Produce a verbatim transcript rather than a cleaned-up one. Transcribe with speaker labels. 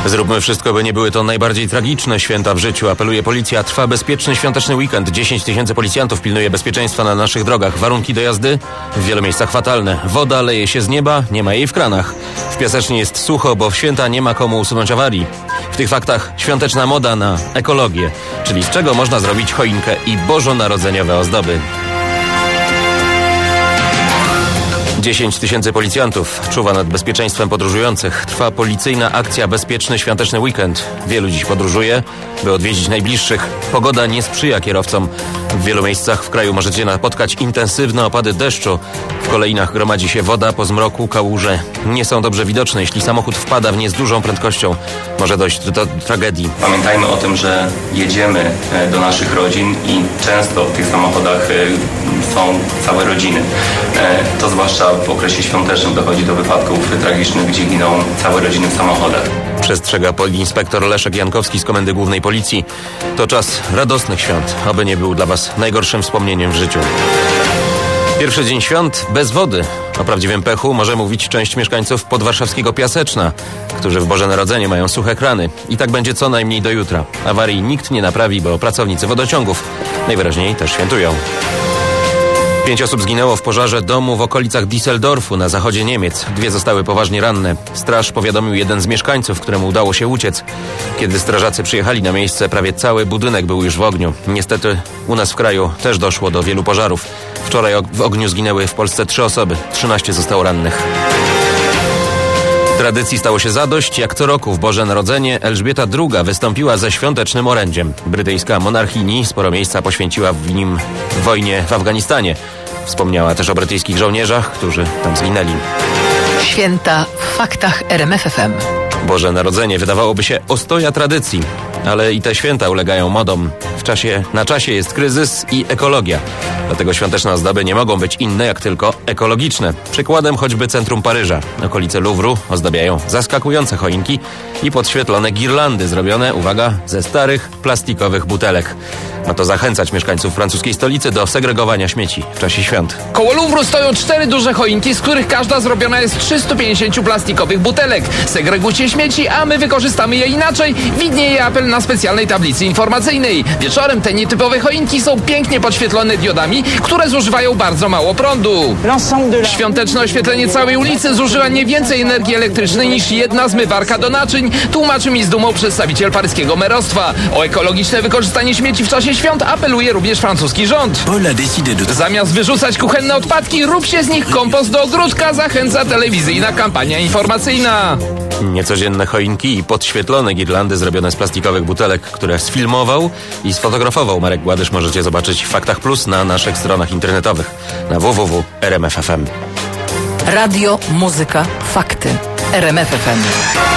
Speaker 1: Zróbmy wszystko, by nie były to najbardziej tragiczne święta w życiu, apeluje policja. Trwa bezpieczny świąteczny weekend. dziesięć tysięcy policjantów pilnuje bezpieczeństwa na naszych drogach. Warunki do jazdy? W wielu miejscach fatalne. Woda leje się z nieba, nie ma jej w kranach. W Piasecznie jest sucho, bo w święta nie ma komu usunąć awarii. W tych faktach świąteczna moda na ekologię, czyli z czego można zrobić choinkę i bożonarodzeniowe ozdoby. dziesięć tysięcy policjantów czuwa nad bezpieczeństwem podróżujących. Trwa policyjna akcja Bezpieczny Świąteczny Weekend. Wielu dziś podróżuje, by odwiedzić najbliższych. Pogoda nie sprzyja kierowcom. W wielu miejscach w kraju możecie napotkać intensywne opady deszczu. W kolejnach gromadzi się woda, po zmroku kałuże nie są dobrze widoczne. Jeśli samochód wpada w nie z dużą prędkością, może dojść do, do tragedii.
Speaker 2: Pamiętajmy o tym, że jedziemy do naszych rodzin i często w tych samochodach są całe rodziny. To zwłaszcza w okresie świątecznym dochodzi do wypadków tragicznych, gdzie giną całe rodziny w samochodach.
Speaker 1: Przestrzega podinspektor Leszek Jankowski z Komendy Głównej Policji. To czas radosnych świąt, aby nie był dla Was najgorszym wspomnieniem w życiu. Pierwszy dzień świąt bez wody. O prawdziwym pechu może mówić część mieszkańców podwarszawskiego Piaseczna, którzy w Boże Narodzenie mają suche krany. I tak będzie co najmniej do jutra. Awarii nikt nie naprawi, bo pracownicy wodociągów najwyraźniej też świętują. Pięć osób zginęło w pożarze domu w okolicach Düsseldorfu na zachodzie Niemiec. Dwie zostały poważnie ranne. Straż powiadomił jeden z mieszkańców, któremu udało się uciec. Kiedy strażacy przyjechali na miejsce, prawie cały budynek był już w ogniu. Niestety u nas w kraju też doszło do wielu pożarów. Wczoraj w ogniu zginęły w Polsce trzy osoby. trzynaście zostało rannych. Tradycji stało się zadość. Jak co roku w Boże Narodzenie Elżbieta druga wystąpiła ze świątecznym orędziem. Brytyjska monarchini sporo miejsca poświęciła w nim wojnie w Afganistanie. Wspomniała też o brytyjskich żołnierzach, którzy tam zginęli.
Speaker 3: Święta w faktach R M F F M.
Speaker 1: Boże Narodzenie wydawałoby się ostoja tradycji, ale i te święta ulegają modom. W czasie, na czasie jest kryzys i ekologia. Dlatego świąteczne ozdoby nie mogą być inne jak tylko ekologiczne. Przykładem choćby centrum Paryża. Okolice Louvru ozdabiają zaskakujące choinki i podświetlone girlandy zrobione, uwaga, ze starych plastikowych butelek. Ma to zachęcać mieszkańców francuskiej stolicy do segregowania śmieci w czasie świąt.
Speaker 4: Koło Louvru stoją cztery duże choinki, z których każda zrobiona jest z trzystu pięćdziesięciu plastikowych butelek. Segregujcie śmieci, a my wykorzystamy je inaczej. Widnieje apel na specjalnej tablicy informacyjnej. Wieczorem te nietypowe choinki są pięknie podświetlone diodami, które zużywają bardzo mało prądu. Świąteczne oświetlenie całej ulicy zużyła nie więcej energii elektrycznej niż jedna zmywarka do naczyń, tłumaczy mi z dumą przedstawiciel paryskiego merostwa. O ekologiczne wykorzystanie śmieci w czasie świąt apeluje również francuski rząd. Zamiast wyrzucać kuchenne odpadki, róbcie z nich kompost do ogródka, zachęca telewizyjna kampania informacyjna.
Speaker 1: Niecodzienne choinki i podświetlone girlandy zrobione z plastikowych butelek, które sfilmował i sfotografował Marek Gładysz, możecie zobaczyć w Faktach Plus na naszych stronach internetowych na w w w kropka r m f f m.
Speaker 3: Radio, muzyka, fakty. R M F F M.